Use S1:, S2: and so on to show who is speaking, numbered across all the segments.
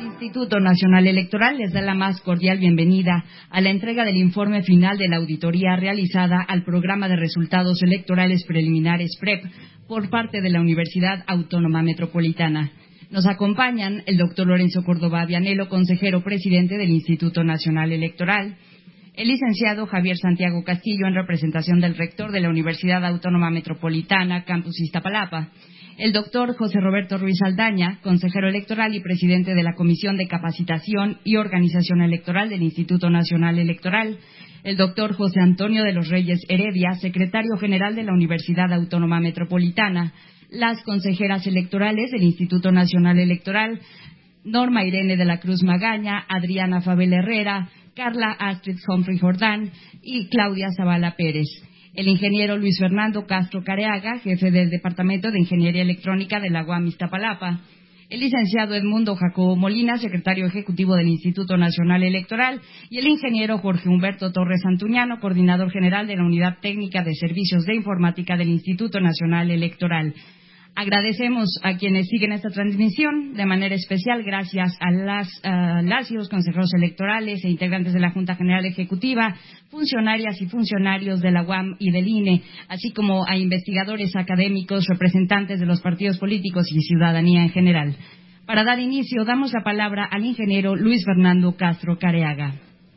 S1: Instituto Nacional Electoral les da la más cordial bienvenida a la entrega del informe final de la auditoría realizada al Programa de Resultados Electorales Preliminares PREP por parte de la Universidad Autónoma Metropolitana. Nos acompañan el doctor Lorenzo Córdoba Vianello, consejero presidente del Instituto Nacional Electoral, el licenciado Javier Santiago Castillo, en representación del rector de la Universidad Autónoma Metropolitana, Campus Iztapalapa, el doctor José Roberto Ruiz Aldaña, consejero electoral y presidente de la Comisión de Capacitación y Organización Electoral del Instituto Nacional Electoral, el doctor José Antonio de los Reyes Heredia, secretario general de la Universidad Autónoma Metropolitana, las consejeras electorales del Instituto Nacional Electoral, Norma Irene de la Cruz Magaña, Adriana Fabel Herrera, Carla Astrid Humphrey Jordán y Claudia Zavala Pérez. El ingeniero Luis Fernando Castro Careaga, jefe del Departamento de Ingeniería Electrónica de la UAM Iztapalapa, el licenciado Edmundo Jacobo Molina, secretario ejecutivo del Instituto Nacional Electoral, y el ingeniero Jorge Humberto Torres Antuñano, coordinador general de la Unidad Técnica de Servicios de Informática del Instituto Nacional Electoral. Agradecemos a quienes siguen esta transmisión, de manera especial gracias a las y los consejeros electorales e integrantes de la Junta General Ejecutiva, funcionarias y funcionarios de la UAM y del INE, así como a investigadores académicos, representantes de los partidos políticos y ciudadanía en general. Para dar inicio, damos la palabra al ingeniero Luis Fernando Castro Careaga.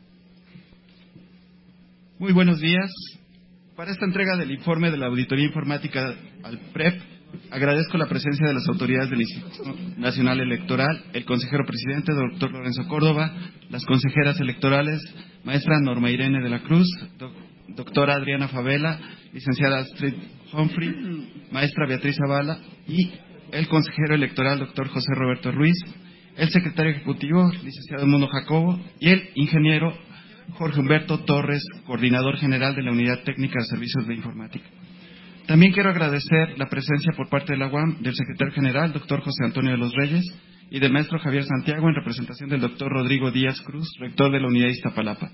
S2: Muy buenos días. Para esta entrega del informe de la Auditoría Informática al PREP, agradezco la presencia de las autoridades del Instituto Nacional Electoral, el consejero presidente, doctor Lorenzo Córdoba, las consejeras electorales, maestra Norma Irene de la Cruz, doctora Adriana Favela, licenciada Astrid Humphrey, maestra Beatriz Zavala, y el consejero electoral, doctor José Roberto Ruiz, el secretario ejecutivo, licenciado Edmundo Jacobo, y el ingeniero Jorge Humberto Torres, coordinador general de la Unidad Técnica de Servicios de Informática. También quiero agradecer la presencia por parte de la UAM del secretario general, doctor José Antonio de los Reyes, y del maestro Javier Santiago, en representación del doctor Rodrigo Díaz Cruz, rector de la Unidad Iztapalapa.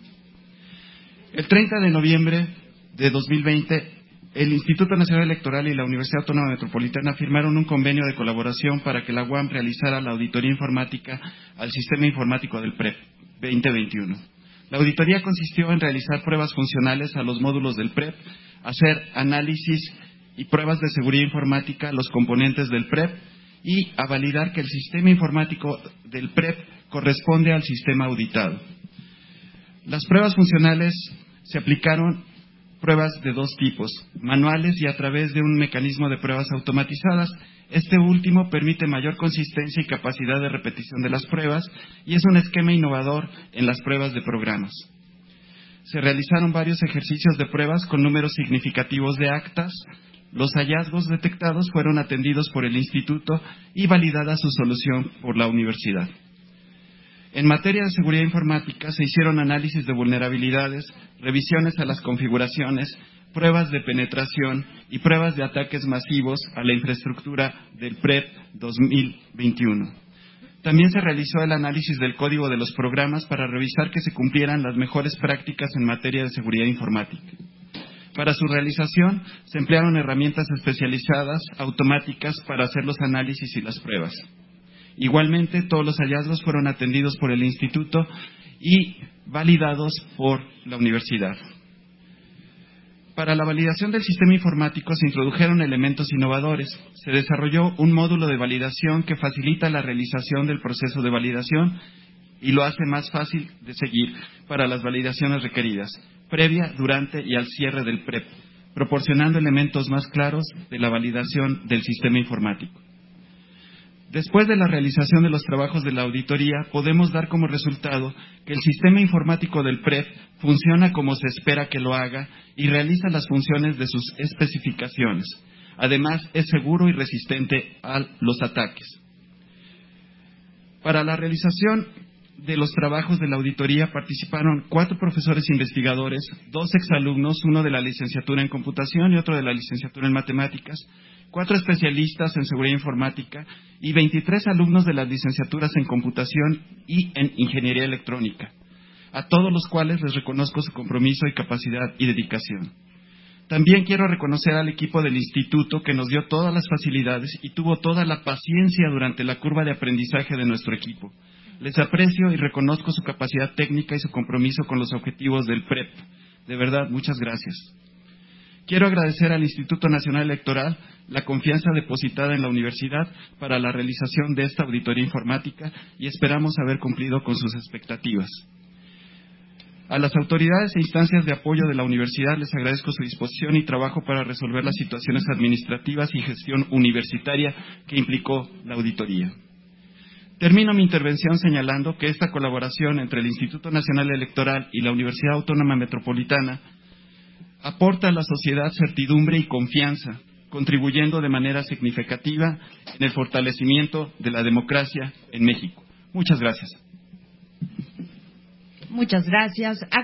S2: El 30 de noviembre de 2020, el Instituto Nacional Electoral y la Universidad Autónoma Metropolitana firmaron un convenio de colaboración para que la UAM realizara la auditoría informática al Sistema Informático del PREP 2021. La auditoría consistió en realizar pruebas funcionales a los módulos del PREP, hacer análisis y pruebas de seguridad informática a los componentes del PREP y a validar que el sistema informático del PREP corresponde al sistema auditado. Las pruebas funcionales se aplicaron pruebas de dos tipos, manuales y a través de un mecanismo de pruebas automatizadas. Este último permite mayor consistencia y capacidad de repetición de las pruebas y es un esquema innovador en las pruebas de programas. Se realizaron varios ejercicios de pruebas con números significativos de actas. Los hallazgos detectados fueron atendidos por el Instituto y validada su solución por la universidad. En materia de seguridad informática se hicieron análisis de vulnerabilidades, revisiones a las configuraciones, pruebas de penetración y pruebas de ataques masivos a la infraestructura del PREP 2021. También se realizó el análisis del código de los programas para revisar que se cumplieran las mejores prácticas en materia de seguridad informática. Para su realización, se emplearon herramientas especializadas, automáticas, para hacer los análisis y las pruebas. Igualmente, todos los hallazgos fueron atendidos por el Instituto y validados por la universidad. Para la validación del sistema informático se introdujeron elementos innovadores. Se desarrolló un módulo de validación que facilita la realización del proceso de validación y lo hace más fácil de seguir para las validaciones requeridas, previa, durante y al cierre del PREP, proporcionando elementos más claros de la validación del sistema informático. Después de la realización de los trabajos de la auditoría, podemos dar como resultado que el sistema informático del PREP funciona como se espera que lo haga y realiza las funciones de sus especificaciones. Además, es seguro y resistente a los ataques. Para la realización de los trabajos de la auditoría participaron 4 profesores investigadores, 2 exalumnos, uno de la licenciatura en computación y otro de la licenciatura en matemáticas, 4 especialistas en seguridad informática y 23 alumnos de las licenciaturas en computación y en ingeniería electrónica, a todos los cuales les reconozco su compromiso y capacidad y dedicación. También quiero reconocer al equipo del instituto que nos dio todas las facilidades y tuvo toda la paciencia durante la curva de aprendizaje de nuestro equipo. Les aprecio y reconozco su capacidad técnica y su compromiso con los objetivos del PREP. De verdad, muchas gracias. Quiero agradecer al Instituto Nacional Electoral la confianza depositada en la universidad para la realización de esta auditoría informática y esperamos haber cumplido con sus expectativas. A las autoridades e instancias de apoyo de la universidad les agradezco su disposición y trabajo para resolver las situaciones administrativas y gestión universitaria que implicó la auditoría. Termino mi intervención señalando que esta colaboración entre el Instituto Nacional Electoral y la Universidad Autónoma Metropolitana aporta a la sociedad certidumbre y confianza, contribuyendo de manera significativa en el fortalecimiento de la democracia en México. Muchas gracias.
S1: Muchas gracias. A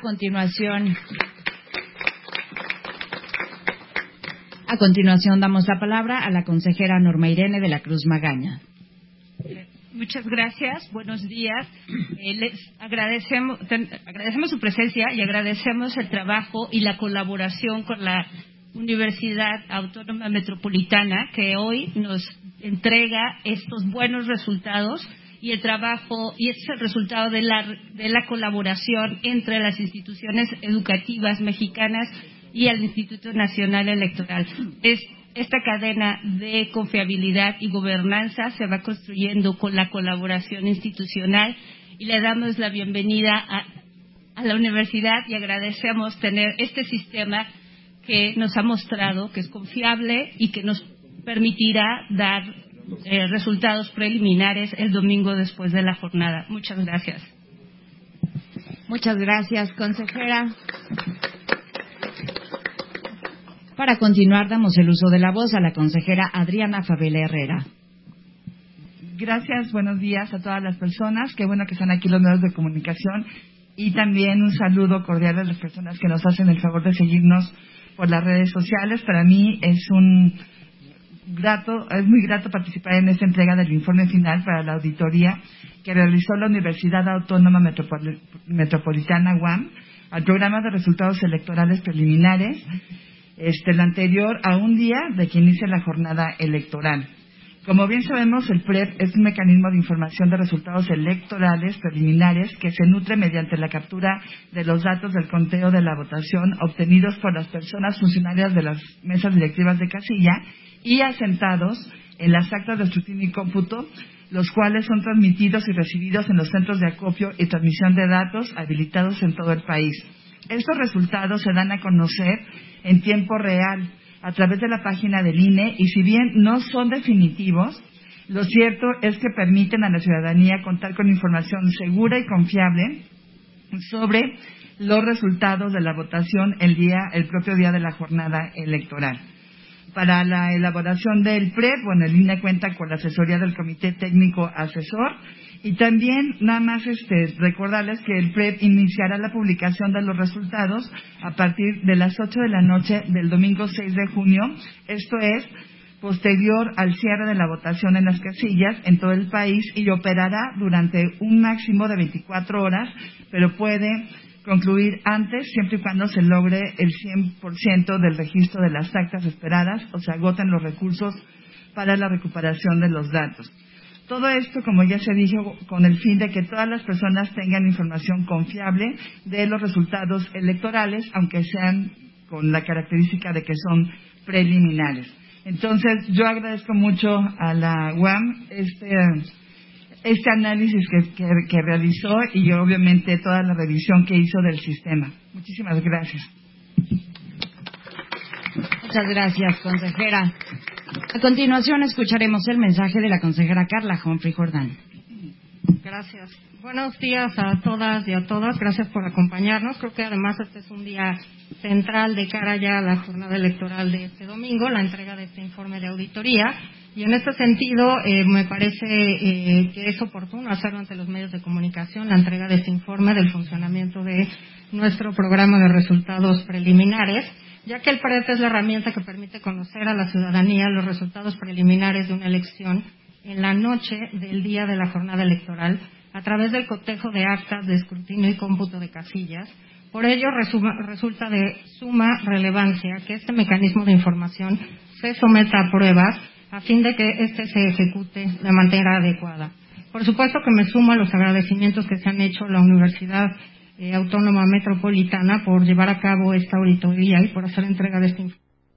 S1: continuación damos la palabra a la consejera Norma Irene de la Cruz Magaña.
S3: Muchas gracias, buenos días. Les agradecemos su presencia y agradecemos el trabajo y la colaboración con la Universidad Autónoma Metropolitana, que hoy nos entrega estos buenos resultados y el trabajo, y es el resultado de la colaboración entre las instituciones educativas mexicanas y el Instituto Nacional Electoral. Esta cadena de confiabilidad y gobernanza se va construyendo con la colaboración institucional y le damos la bienvenida a la universidad y agradecemos tener este sistema que nos ha mostrado que es confiable y que nos permitirá dar resultados preliminares el domingo después de la jornada. Muchas gracias.
S1: Muchas gracias, consejera. Para continuar, damos el uso de la voz a la consejera Adriana Favela Herrera.
S4: Gracias, buenos días a todas las personas. Qué bueno que están aquí los medios de comunicación. Y también un saludo cordial a las personas que nos hacen el favor de seguirnos por las redes sociales. Para mí es muy grato participar en esta entrega del informe final para la auditoría que realizó la Universidad Autónoma Metropolitana UAM al programa de resultados electorales preliminares, el anterior a un día de que inicie la jornada electoral. Como bien sabemos, el PREP es un mecanismo de información de resultados electorales preliminares que se nutre mediante la captura de los datos del conteo de la votación obtenidos por las personas funcionarias de las mesas directivas de casilla y asentados en las actas de escrutinio y cómputo, los cuales son transmitidos y recibidos en los centros de acopio y transmisión de datos habilitados en todo el país. Estos resultados se dan a conocer en tiempo real a través de la página del INE y si bien no son definitivos, lo cierto es que permiten a la ciudadanía contar con información segura y confiable sobre los resultados de la votación el propio día de la jornada electoral. Para la elaboración del PREP, el INE cuenta con la asesoría del Comité Técnico Asesor y también nada más recordarles que el PREP iniciará la publicación de los resultados a partir de las 8 de la noche del domingo 6 de junio, esto es, posterior al cierre de la votación en las casillas en todo el país y operará durante un máximo de 24 horas, pero puede concluir antes, siempre y cuando se logre el 100% del registro de las actas esperadas o se agoten los recursos para la recuperación de los datos. Todo esto, como ya se dijo, con el fin de que todas las personas tengan información confiable de los resultados electorales, aunque sean con la característica de que son preliminares. Entonces, yo agradezco mucho a la UAM este análisis que realizó y obviamente toda la revisión que hizo del sistema. Muchísimas gracias.
S1: Muchas gracias, consejera. A continuación escucharemos el mensaje de la consejera Carla Humphrey Jordán.
S3: Gracias. Buenos días a todas y a todas. Gracias por acompañarnos. Creo que además este es un día central de cara ya a la jornada electoral de este domingo, la entrega de este informe de auditoría. Y en este sentido, me parece que es oportuno hacerlo ante los medios de comunicación, la entrega de este informe del funcionamiento de nuestro programa de resultados preliminares, ya que el PREP es la herramienta que permite conocer a la ciudadanía los resultados preliminares de una elección en la noche del día de la jornada electoral a través del cotejo de actas de escrutinio y cómputo de casillas. Por ello, resulta de suma relevancia que este mecanismo de información se someta a pruebas a fin de que éste se ejecute de manera adecuada.
S5: Por supuesto que me sumo a los agradecimientos que se han hecho a la Universidad Autónoma Metropolitana por llevar a cabo esta auditoría y por hacer entrega de este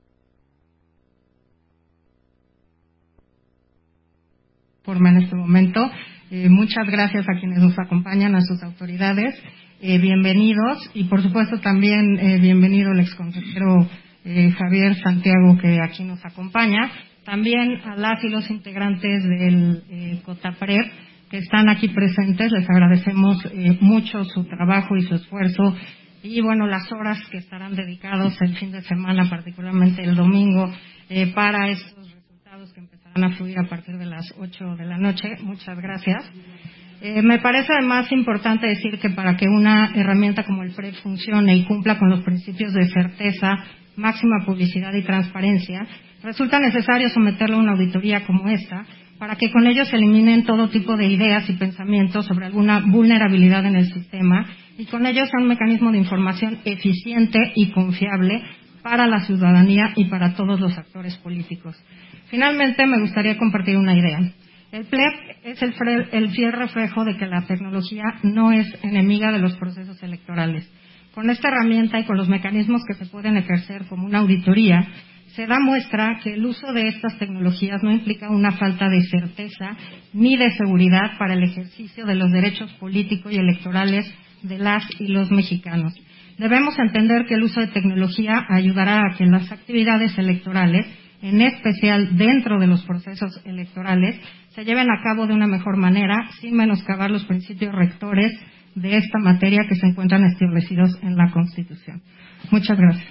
S5: informe en este momento. Muchas gracias a quienes nos acompañan, a sus autoridades. Bienvenidos y, por supuesto, también bienvenido el exconsejero Javier Santiago, que aquí nos acompaña. También a las y los integrantes del COTAPREP que están aquí presentes, les agradecemos mucho su trabajo y su esfuerzo y, bueno, las horas que estarán dedicados el fin de semana, particularmente el domingo, para estos resultados que empezarán a fluir a partir de las 8 de la noche. Muchas gracias. Me parece además importante decir que para que una herramienta como el PREP funcione y cumpla con los principios de certeza, máxima publicidad y transparencia, resulta necesario someterlo a una auditoría como esta, para que con ello se eliminen todo tipo de ideas y pensamientos sobre alguna vulnerabilidad en el sistema y con ello sea un mecanismo de información eficiente y confiable para la ciudadanía y para todos los actores políticos. Finalmente, me gustaría compartir una idea. El PREP es el fiel reflejo de que la tecnología no es enemiga de los procesos electorales. Con esta herramienta y con los mecanismos que se pueden ejercer como una auditoría, se da muestra que el uso de estas tecnologías no implica una falta de certeza ni de seguridad para el ejercicio de los derechos políticos y electorales de las y los mexicanos. Debemos entender que el uso de tecnología ayudará a que las actividades electorales, en especial dentro de los procesos electorales, se lleven a cabo de una mejor manera, sin menoscabar los principios rectores de esta materia que se encuentran establecidos en la Constitución. Muchas gracias.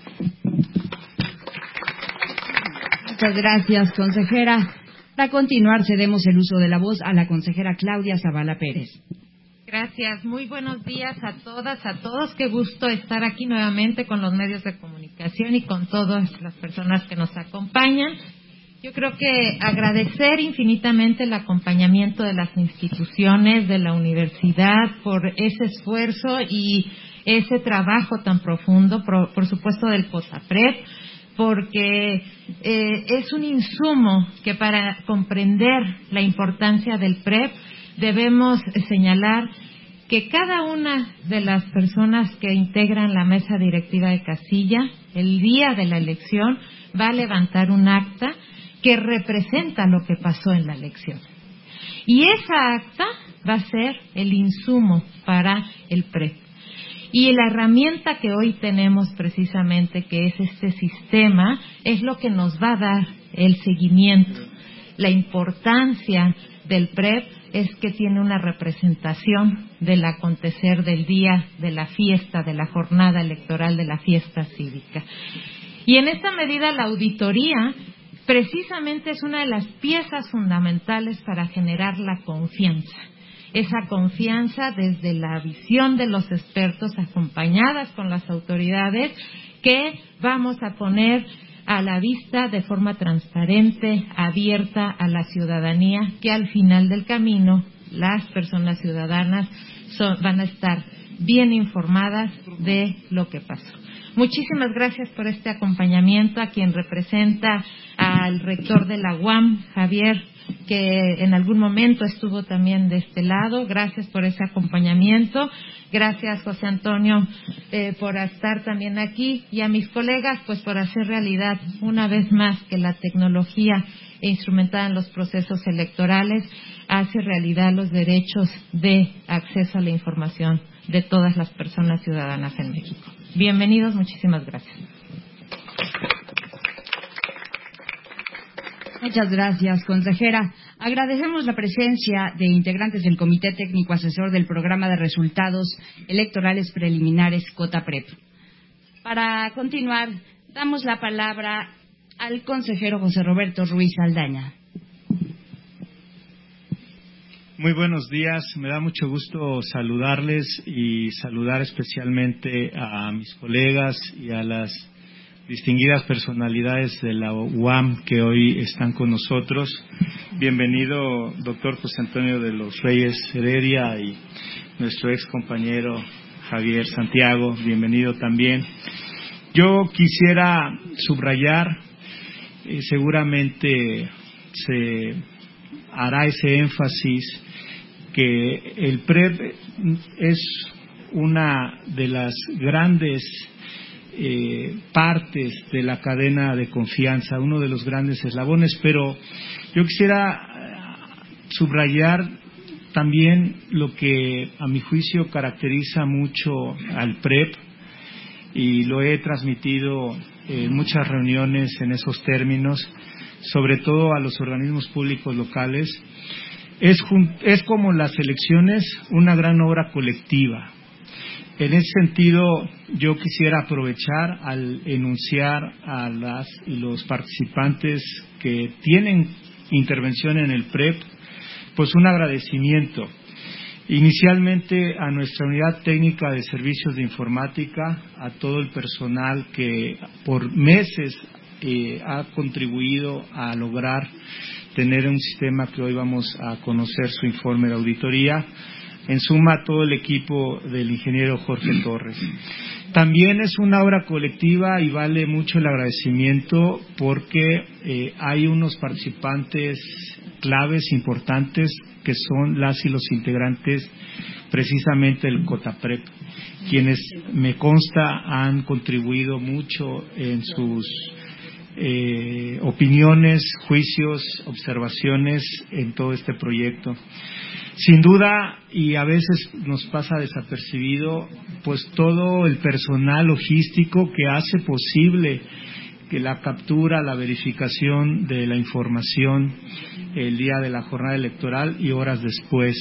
S1: Muchas gracias, consejera. Para continuar, cedemos el uso de la voz a la consejera Claudia Zavala Pérez.
S6: Gracias. Muy buenos días a todas, a todos. Qué gusto estar aquí nuevamente con los medios de comunicación y con todas las personas que nos acompañan. Yo creo que agradecer infinitamente el acompañamiento de las instituciones, de la universidad, por ese esfuerzo y ese trabajo tan profundo, por supuesto del COTAPREP, porque es un insumo que para comprender la importancia del PREP debemos señalar que cada una de las personas que integran la mesa directiva de casilla, el día de la elección, va a levantar un acta que representa lo que pasó en la elección. Y esa acta va a ser el insumo para el PREP. Y la herramienta que hoy tenemos precisamente, que es este sistema, es lo que nos va a dar el seguimiento. La importancia del PREP es que tiene una representación del acontecer del día, de la fiesta, de la jornada electoral, de la fiesta cívica. Y en esta medida la auditoría precisamente es una de las piezas fundamentales para generar la confianza. Esa confianza desde la visión de los expertos acompañadas con las autoridades que vamos a poner a la vista de forma transparente, abierta a la ciudadanía, que al final del camino las personas ciudadanas van a estar bien informadas de lo que pasó. Muchísimas gracias por este acompañamiento, a quien representa al rector de la UAM, Javier, que en algún momento estuvo también de este lado. Gracias por ese acompañamiento. Gracias, José Antonio, por estar también aquí. Y a mis colegas, pues por hacer realidad una vez más que la tecnología instrumentada en los procesos electorales hace realidad los derechos de acceso a la información de todas las personas ciudadanas en México. Bienvenidos, muchísimas gracias.
S1: Muchas gracias, consejera. Agradecemos la presencia de integrantes del Comité Técnico Asesor del Programa de Resultados Electorales Preliminares COTAPREP. Para continuar, damos la palabra al consejero José Roberto Ruiz Saldaña.
S7: Muy buenos días, me da mucho gusto saludarles y saludar especialmente a mis colegas y a las distinguidas personalidades de la UAM que hoy están con nosotros. Bienvenido, doctor José Antonio de los Reyes Heredia, y nuestro ex compañero Javier Santiago, bienvenido también. Yo quisiera subrayar, seguramente se hará ese énfasis que el PREP es una de las grandes partes de la cadena de confianza, uno de los grandes eslabones, pero yo quisiera subrayar también lo que a mi juicio caracteriza mucho al PREP, y lo he transmitido en muchas reuniones en esos términos, sobre todo a los organismos públicos locales. Es como las elecciones, una gran obra colectiva. En ese sentido, yo quisiera aprovechar al enunciar a las y los participantes que tienen intervención en el PREP, pues un agradecimiento. Inicialmente a nuestra unidad técnica de servicios de informática, a todo el personal que por meses ha contribuido a lograr tener un sistema que hoy vamos a conocer su informe de auditoría. En suma, todo el equipo del ingeniero Jorge Torres. También es una obra colectiva y vale mucho el agradecimiento porque hay unos participantes claves importantes que son las y los integrantes precisamente del COTAPREP, quienes me consta han contribuido mucho en sus opiniones, juicios, observaciones en todo este proyecto. Sin duda, y a veces nos pasa desapercibido, pues todo el personal logístico que hace posible que la captura, la verificación de la información el día de la jornada electoral y horas después.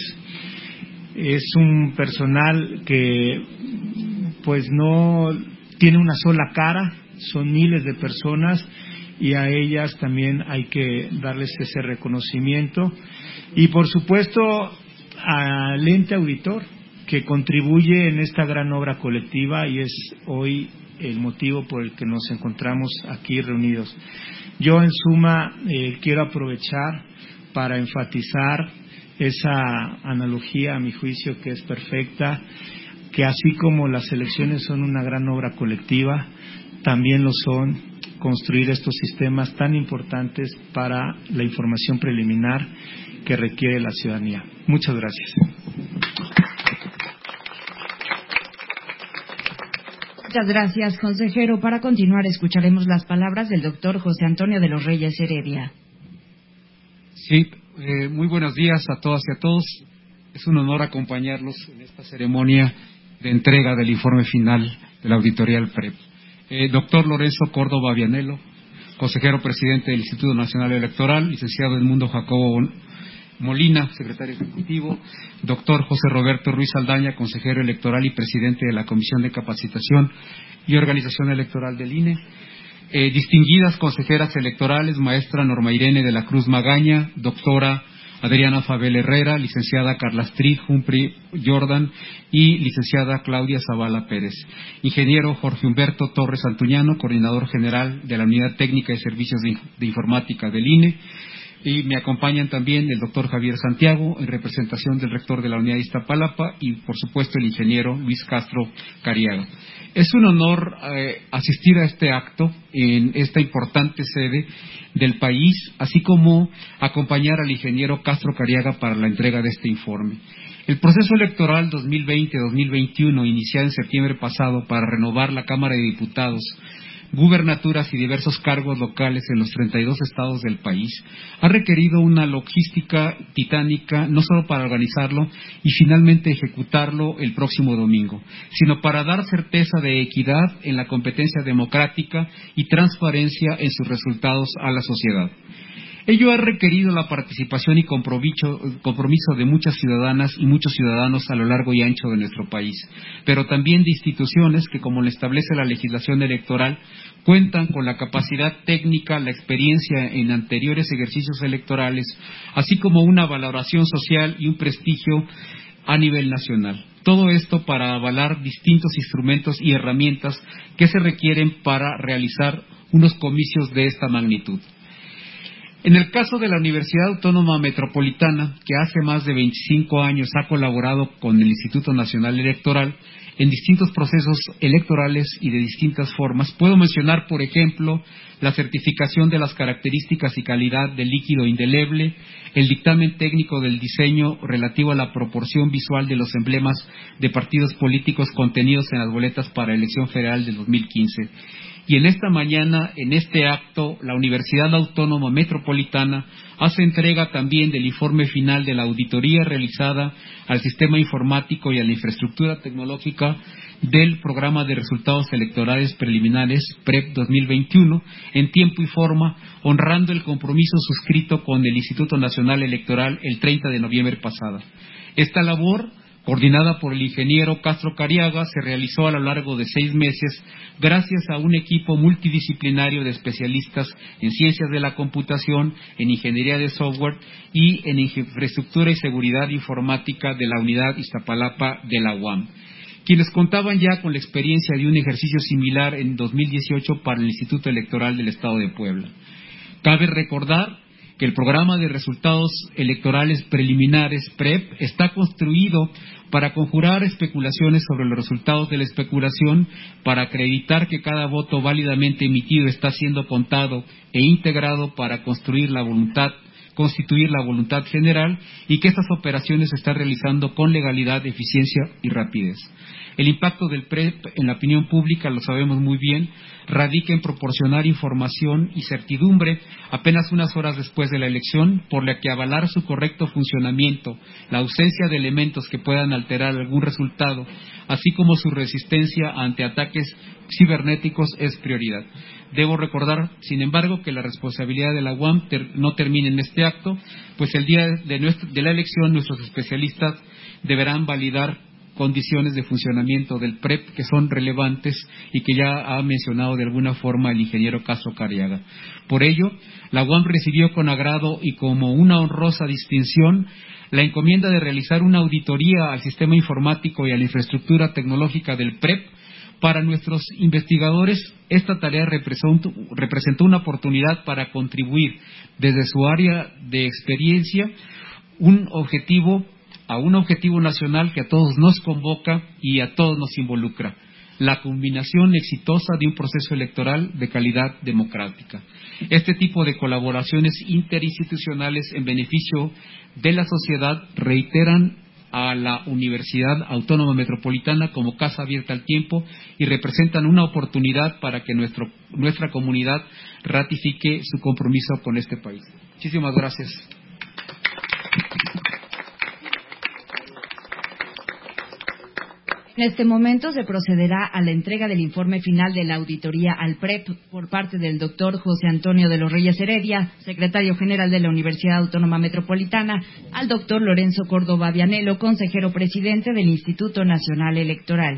S7: Es un personal que pues no tiene una sola cara, son miles de personas y a ellas también hay que darles ese reconocimiento. Y por supuesto al ente auditor que contribuye en esta gran obra colectiva y es hoy el motivo por el que nos encontramos aquí reunidos. Yo en suma quiero aprovechar para enfatizar esa analogía a mi juicio que es perfecta, que así como las elecciones son una gran obra colectiva, también lo son construir estos sistemas tan importantes para la información preliminar que requiere la ciudadanía. Muchas gracias.
S1: Muchas gracias, consejero. Para continuar, escucharemos las palabras del doctor José Antonio de los Reyes Heredia.
S8: Sí, muy buenos días a todas y a todos. Es un honor acompañarlos en esta ceremonia de entrega del informe final de la auditoría del PREP. Doctor Lorenzo Córdoba Vianello, consejero presidente del Instituto Nacional Electoral, licenciado Edmundo Jacobo Molina, secretario ejecutivo, doctor José Roberto Ruiz Aldaña, consejero electoral y presidente de la Comisión de Capacitación y Organización Electoral del INE, distinguidas consejeras electorales, maestra Norma Irene de la Cruz Magaña, doctora Adriana Fabel Herrera, licenciada Carla Astrid Humphrey Jordan y licenciada Claudia Zavala Pérez, ingeniero Jorge Humberto Torres Antuñano, coordinador general de la Unidad Técnica de Servicios de Informática del INE, y me acompañan también el doctor Javier Santiago, en representación del rector de la Unidad de Iztapalapa, y por supuesto el ingeniero Luis Castro Cariaga. Es un honor asistir a este acto en esta importante sede del país, así como acompañar al ingeniero Castro Cariaga para la entrega de este informe. El proceso electoral 2020-2021, iniciado en septiembre pasado para renovar la Cámara de Diputados, gubernaturas y diversos cargos locales en los 32 estados del país, ha requerido una logística titánica, no solo para organizarlo y finalmente ejecutarlo el próximo domingo, sino para dar certeza de equidad en la competencia democrática y transparencia en sus resultados a la sociedad. Ello ha requerido la participación y compromiso de muchas ciudadanas y muchos ciudadanos a lo largo y ancho de nuestro país, pero también de instituciones que, como lo establece la legislación electoral, cuentan con la capacidad técnica, la experiencia en anteriores ejercicios electorales, así como una valoración social y un prestigio a nivel nacional. Todo esto para avalar distintos instrumentos y herramientas que se requieren para realizar unos comicios de esta magnitud. En el caso de la Universidad Autónoma Metropolitana, que hace más de 25 años ha colaborado con el Instituto Nacional Electoral en distintos procesos electorales y de distintas formas, puedo mencionar, por ejemplo, la certificación de las características y calidad del líquido indeleble, el dictamen técnico del diseño relativo a la proporción visual de los emblemas de partidos políticos contenidos en las boletas para elección federal del 2015. Y en esta mañana, en este acto, la Universidad Autónoma Metropolitana hace entrega también del informe final de la auditoría realizada al sistema informático y a la infraestructura tecnológica del Programa de Resultados Electorales Preliminares PREP 2021 en tiempo y forma, honrando el compromiso suscrito con el Instituto Nacional Electoral el 30 de noviembre pasado. Esta labor, coordinada por el ingeniero Castro Cariaga, se realizó a lo largo de 6 meses gracias a un equipo multidisciplinario de especialistas en ciencias de la computación, en ingeniería de software y en infraestructura y seguridad informática de la unidad Iztapalapa de la UAM, quienes contaban ya con la experiencia de un ejercicio similar en 2018 para el Instituto Electoral del Estado de Puebla. Cabe recordar que el Programa de Resultados Electorales Preliminares PREP está construido para conjurar especulaciones sobre los resultados de la especulación, para acreditar que cada voto válidamente emitido está siendo contado e integrado para constituir la voluntad general, y que estas operaciones se están realizando con legalidad, eficiencia y rapidez. El impacto del PREP en la opinión pública, lo sabemos muy bien, radica en proporcionar información y certidumbre apenas unas horas después de la elección, por la que avalar su correcto funcionamiento, la ausencia de elementos que puedan alterar algún resultado, así como su resistencia ante ataques cibernéticos es prioridad. Debo recordar, sin embargo, que la responsabilidad de la UAM no termina en este acto, pues el día de la elección nuestros especialistas deberán validar condiciones de funcionamiento del PREP que son relevantes y que ya ha mencionado de alguna forma el ingeniero Castro Cariaga. Por ello, la UAM recibió con agrado y como una honrosa distinción la encomienda de realizar una auditoría al sistema informático y a la infraestructura tecnológica del PREP. Para nuestros investigadores, esta tarea representó una oportunidad para contribuir desde su área de experiencia a un objetivo nacional que a todos nos convoca y a todos nos involucra: la culminación exitosa de un proceso electoral de calidad democrática. Este tipo de colaboraciones interinstitucionales en beneficio de la sociedad reiteran a la Universidad Autónoma Metropolitana como casa abierta al tiempo y representan una oportunidad para que nuestra comunidad ratifique su compromiso con este país. Muchísimas gracias.
S1: En este momento se procederá a la entrega del informe final de la auditoría al PREP por parte del doctor José Antonio de los Reyes Heredia, secretario general de la Universidad Autónoma Metropolitana, al doctor Lorenzo Córdoba Vianello, consejero presidente del Instituto Nacional Electoral.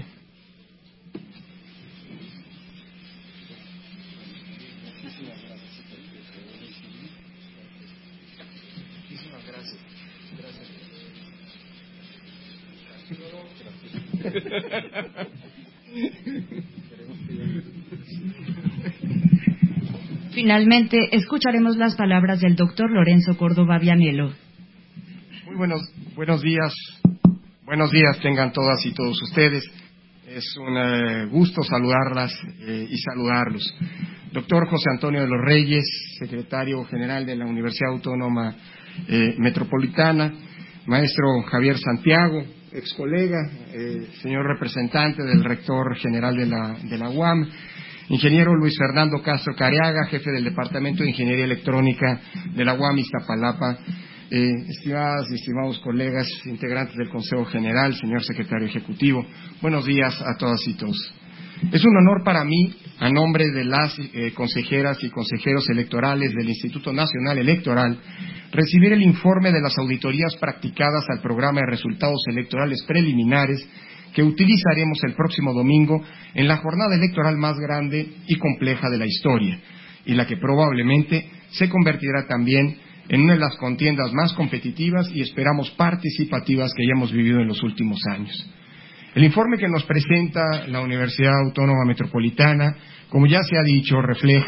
S1: Finalmente, escucharemos las palabras del doctor Lorenzo Córdoba Vianello.
S9: Muy buenos días. Buenos días tengan todas y todos ustedes. Es un gusto saludarlas y saludarlos. Doctor José Antonio de los Reyes, secretario general de la Universidad Autónoma Metropolitana, maestro Javier Santiago, ex colega, señor representante del rector general de la UAM, ingeniero Luis Fernando Castro Cariaga, jefe del Departamento de Ingeniería Electrónica de la UAM Iztapalapa, estimadas y estimados colegas, integrantes del Consejo General, señor secretario ejecutivo, buenos días a todas y todos. Es un honor para mí, a nombre de las consejeras y consejeros electorales del Instituto Nacional Electoral, recibir el informe de las auditorías practicadas al programa de resultados electorales preliminares que utilizaremos el próximo domingo en la jornada electoral más grande y compleja de la historia, y la que probablemente se convertirá también en una de las contiendas más competitivas y esperamos participativas que hayamos vivido en los últimos años. El informe que nos presenta la Universidad Autónoma Metropolitana, como ya se ha dicho, refleja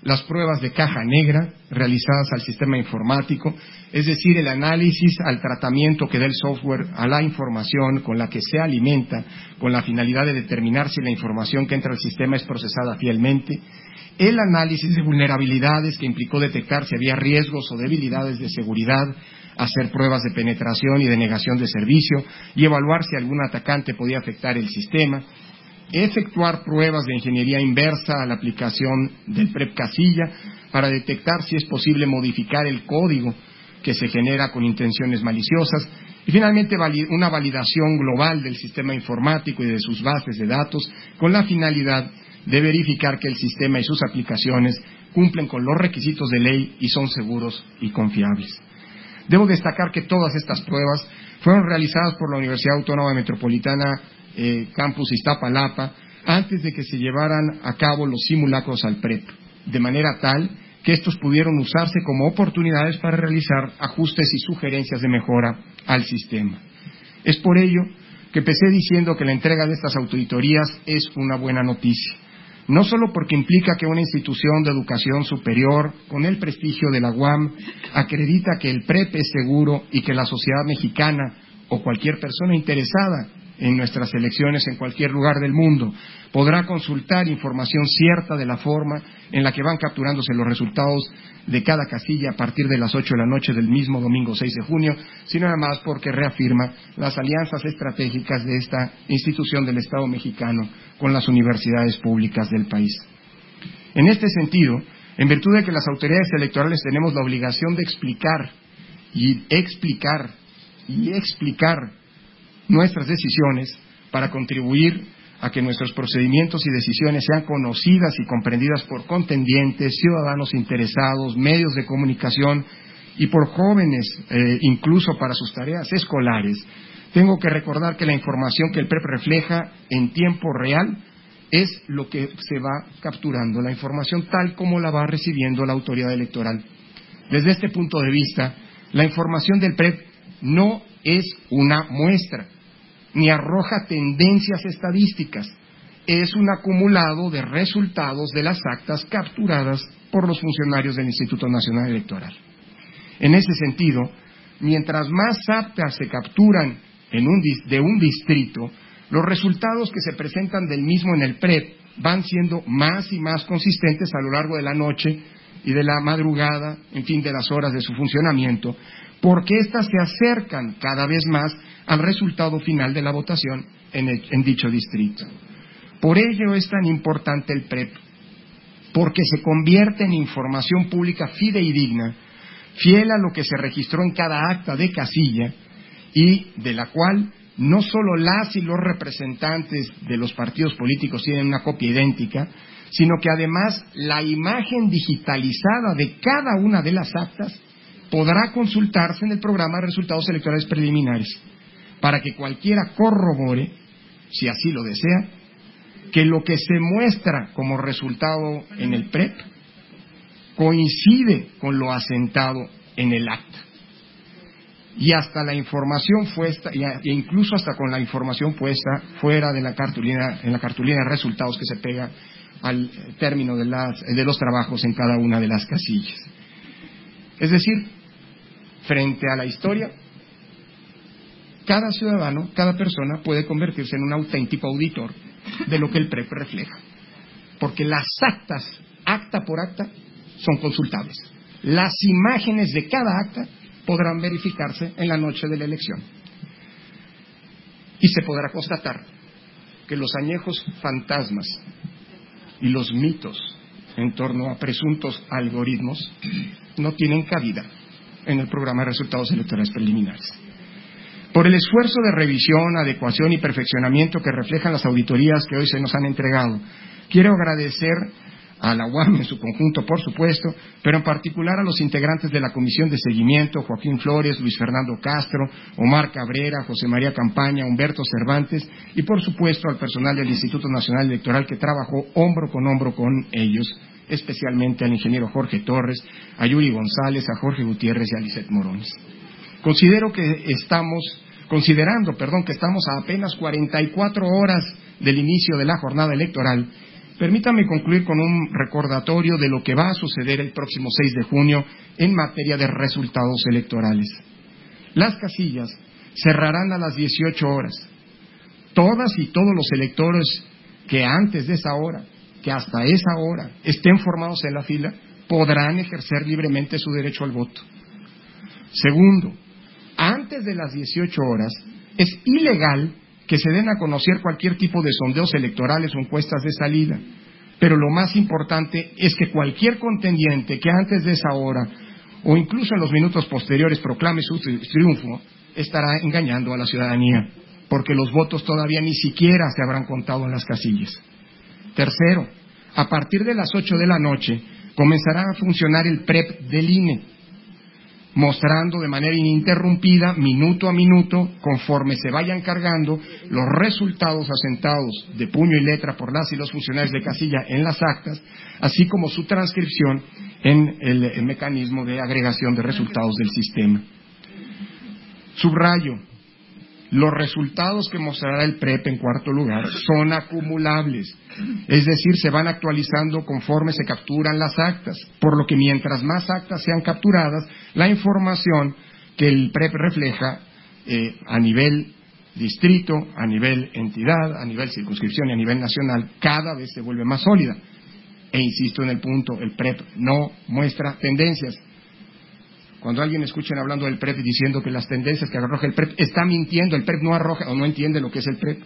S9: las pruebas de caja negra realizadas al sistema informático, es decir, el análisis al tratamiento que da el software a la información con la que se alimenta, con la finalidad de determinar si la información que entra al sistema es procesada fielmente, el análisis de vulnerabilidades que implicó detectar si había riesgos o debilidades de seguridad, hacer pruebas de penetración y de negación de servicio y evaluar si algún atacante podía afectar el sistema, efectuar pruebas de ingeniería inversa a la aplicación del PREP casilla para detectar si es posible modificar el código que se genera con intenciones maliciosas y finalmente una validación global del sistema informático y de sus bases de datos con la finalidad de verificar que el sistema y sus aplicaciones cumplen con los requisitos de ley y son seguros y confiables. Debo destacar que todas estas pruebas fueron realizadas por la Universidad Autónoma Metropolitana Campus Iztapalapa antes de que se llevaran a cabo los simulacros al PREP, de manera tal que estos pudieron usarse como oportunidades para realizar ajustes y sugerencias de mejora al sistema. Es por ello que empecé diciendo que la entrega de estas auditorías es una buena noticia, no solo porque implica que una institución de educación superior con el prestigio de la UAM acredita que el PREP es seguro y que la sociedad mexicana o cualquier persona interesada en nuestras elecciones en cualquier lugar del mundo podrá consultar información cierta de la forma en la que van capturándose los resultados de cada casilla a partir de las 8 de la noche del mismo domingo 6 de junio, sino además porque reafirma las alianzas estratégicas de esta institución del Estado mexicano con las universidades públicas del país. En este sentido, en virtud de que las autoridades electorales tenemos la obligación de explicar nuestras decisiones para contribuir a que nuestros procedimientos y decisiones sean conocidas y comprendidas por contendientes, ciudadanos interesados, medios de comunicación y por jóvenes, incluso para sus tareas escolares, tengo que recordar que la información que el PREP refleja en tiempo real es lo que se va capturando, la información tal como la va recibiendo la autoridad electoral. Desde este punto de vista, la información del PREP no es una muestra, ni arroja tendencias estadísticas, es un acumulado de resultados de las actas capturadas por los funcionarios del Instituto Nacional Electoral. En ese sentido, mientras más actas se capturan de un distrito, los resultados que se presentan del mismo en el PREP van siendo más y más consistentes a lo largo de la noche y de la madrugada, en fin, de las horas de su funcionamiento, porque éstas se acercan cada vez más al resultado final de la votación en dicho distrito. Por ello es tan importante el PREP, porque se convierte en información pública fidedigna, fiel a lo que se registró en cada acta de casilla y de la cual no solo las y los representantes de los partidos políticos tienen una copia idéntica, sino que además la imagen digitalizada de cada una de las actas podrá consultarse en el programa de resultados electorales preliminares, para que cualquiera corrobore, si así lo desea, que lo que se muestra como resultado en el PREP coincide con lo asentado en el acta. Y hasta la información puesta, e incluso hasta con la información puesta fuera de la cartulina, en la cartulina de resultados que se pega al término de los trabajos en cada una de las casillas. Es decir, frente a la historia, cada ciudadano, cada persona puede convertirse en un auténtico auditor de lo que el PREP refleja, porque las actas, acta por acta, son consultables. Las imágenes de cada acta podrán verificarse en la noche de la elección. Y se podrá constatar que los añejos fantasmas y los mitos en torno a presuntos algoritmos no tienen cabida en el programa de resultados electorales preliminares. Por el esfuerzo de revisión, adecuación y perfeccionamiento que reflejan las auditorías que hoy se nos han entregado, quiero agradecer a la UAM en su conjunto, por supuesto, pero en particular a los integrantes de la Comisión de Seguimiento, Joaquín Flores, Luis Fernando Castro, Omar Cabrera, José María Campaña, Humberto Cervantes y, por supuesto, al personal del Instituto Nacional Electoral que trabajó hombro con ellos, especialmente al ingeniero Jorge Torres, a Yuri González, a Jorge Gutiérrez y a Lisette Morones. Considerando que estamos a apenas 44 horas del inicio de la jornada electoral, Permítame concluir con un recordatorio de lo que va a suceder el próximo 6 de junio en materia de resultados electorales. Las casillas cerrarán a las 18 horas. Todas y todos los electores que antes de esa hora, que hasta esa hora estén formados en la fila, podrán ejercer libremente su derecho al voto. Segundo, antes de las 18 horas es ilegal que se den a conocer cualquier tipo de sondeos electorales o encuestas de salida. Pero lo más importante es que cualquier contendiente que antes de esa hora o incluso en los minutos posteriores proclame su triunfo estará engañando a la ciudadanía, porque los votos todavía ni siquiera se habrán contado en las casillas. Tercero, a partir de las 8 de la noche comenzará a funcionar el PREP del INE, mostrando de manera ininterrumpida, minuto a minuto, conforme se vayan cargando los resultados asentados de puño y letra por las y los funcionarios de casilla en las actas, así como su transcripción en el mecanismo de agregación de resultados del sistema. Subrayo, los resultados que mostrará el PREP en cuarto lugar son acumulables, es decir, se van actualizando conforme se capturan las actas, por lo que mientras más actas sean capturadas, la información que el PREP refleja a nivel distrito, a nivel entidad, a nivel circunscripción y a nivel nacional, cada vez se vuelve más sólida. E insisto en el punto, el PREP no muestra tendencias. Cuando alguien escuchen hablando del PREP y diciendo que las tendencias que arroja el PREP, está mintiendo, el PREP no arroja o no entiende lo que es el PREP.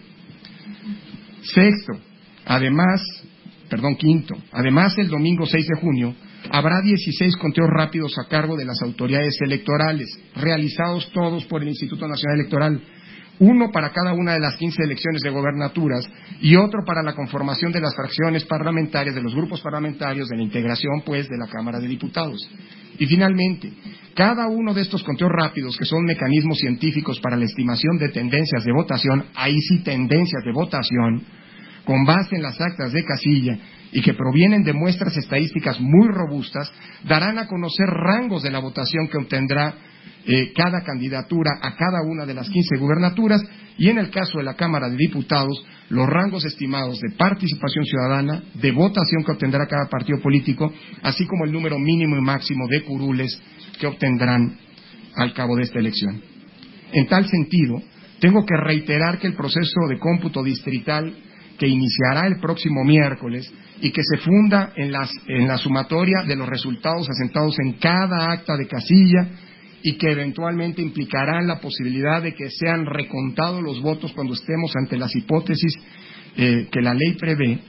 S9: Quinto, además el domingo 6 de junio habrá 16 conteos rápidos a cargo de las autoridades electorales, realizados todos por el Instituto Nacional Electoral, uno para cada una de las 15 elecciones de gobernaturas y otro para la conformación de las fracciones parlamentarias, de los grupos parlamentarios, de la integración, pues, de la Cámara de Diputados. Y finalmente, cada uno de estos conteos rápidos, que son mecanismos científicos para la estimación de tendencias de votación, ahí sí tendencias de votación, con base en las actas de casilla y que provienen de muestras estadísticas muy robustas, darán a conocer rangos de la votación que obtendrá cada candidatura a cada una de las 15 gubernaturas y en el caso de la Cámara de Diputados, los rangos estimados de participación ciudadana, de votación que obtendrá cada partido político, así como el número mínimo y máximo de curules que obtendrán al cabo de esta elección. En tal sentido, tengo que reiterar que el proceso de cómputo distrital que iniciará el próximo miércoles y que se funda en la sumatoria de los resultados asentados en cada acta de casilla y que eventualmente implicarán la posibilidad de que sean recontados los votos cuando estemos ante las hipótesis que la ley prevé,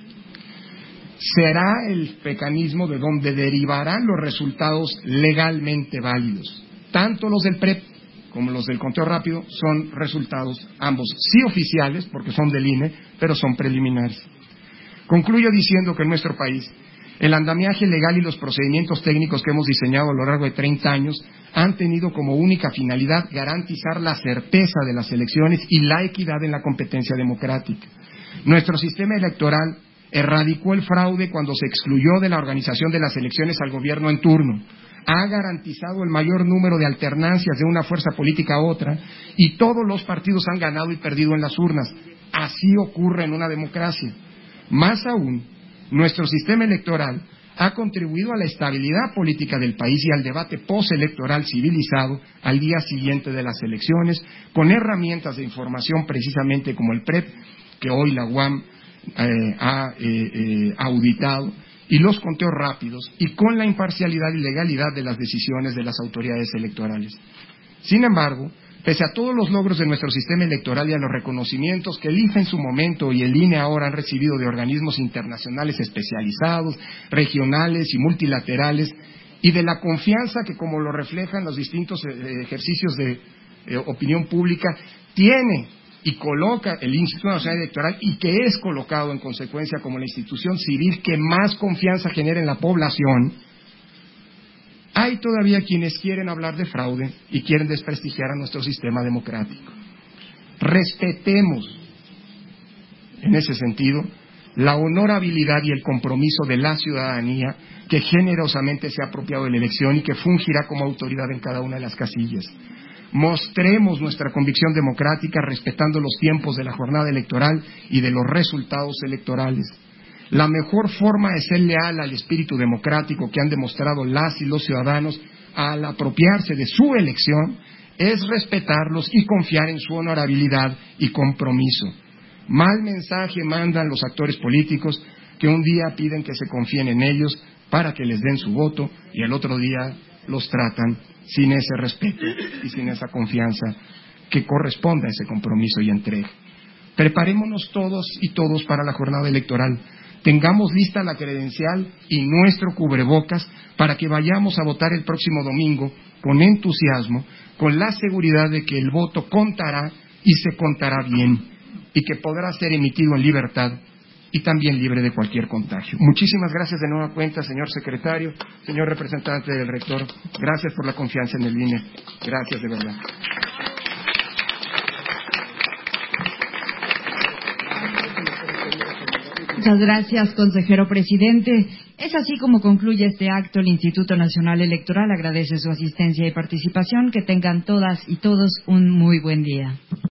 S9: será el mecanismo de donde derivarán los resultados legalmente válidos. Tanto los del PREP como los del conteo rápido son resultados ambos sí oficiales, porque son del INE, pero son preliminares. Concluyo diciendo que en nuestro país el andamiaje legal y los procedimientos técnicos que hemos diseñado a lo largo de 30 años han tenido como única finalidad garantizar la certeza de las elecciones y la equidad en la competencia democrática. Nuestro sistema electoral erradicó el fraude cuando se excluyó de la organización de las elecciones al gobierno en turno, ha garantizado el mayor número de alternancias de una fuerza política a otra y todos los partidos han ganado y perdido en las urnas. Así ocurre en una democracia. Más aún, nuestro sistema electoral ha contribuido a la estabilidad política del país y al debate postelectoral civilizado al día siguiente de las elecciones, con herramientas de información precisamente como el PREP, que hoy la UAM ha auditado, y los conteos rápidos, y con la imparcialidad y legalidad de las decisiones de las autoridades electorales. Sin embargo, pese a todos los logros de nuestro sistema electoral y a los reconocimientos que el IFE en su momento y el INE ahora han recibido de organismos internacionales especializados, regionales y multilaterales, y de la confianza que, como lo reflejan los distintos ejercicios de opinión pública, tiene y coloca el Instituto Nacional Electoral y que es colocado en consecuencia como la institución civil que más confianza genera en la población, hay todavía quienes quieren hablar de fraude y quieren desprestigiar a nuestro sistema democrático. Respetemos, en ese sentido, la honorabilidad y el compromiso de la ciudadanía que generosamente se ha apropiado de la elección y que fungirá como autoridad en cada una de las casillas. Mostremos nuestra convicción democrática respetando los tiempos de la jornada electoral y de los resultados electorales. La mejor forma de ser leal al espíritu democrático que han demostrado las y los ciudadanos al apropiarse de su elección es respetarlos y confiar en su honorabilidad y compromiso. Mal mensaje mandan los actores políticos que un día piden que se confíen en ellos para que les den su voto y el otro día los tratan sin ese respeto y sin esa confianza que corresponde a ese compromiso y entrega. Preparémonos todos y todos para la jornada electoral. Tengamos lista la credencial y nuestro cubrebocas para que vayamos a votar el próximo domingo con entusiasmo, con la seguridad de que el voto contará y se contará bien, y que podrá ser emitido en libertad y también libre de cualquier contagio. Muchísimas gracias de nueva cuenta, señor secretario, señor representante del rector. Gracias por la confianza en el INE. Gracias de verdad.
S1: Muchas gracias, consejero presidente. Es así como concluye este acto. El Instituto Nacional Electoral agradece su asistencia y participación. Que tengan todas y todos un muy buen día.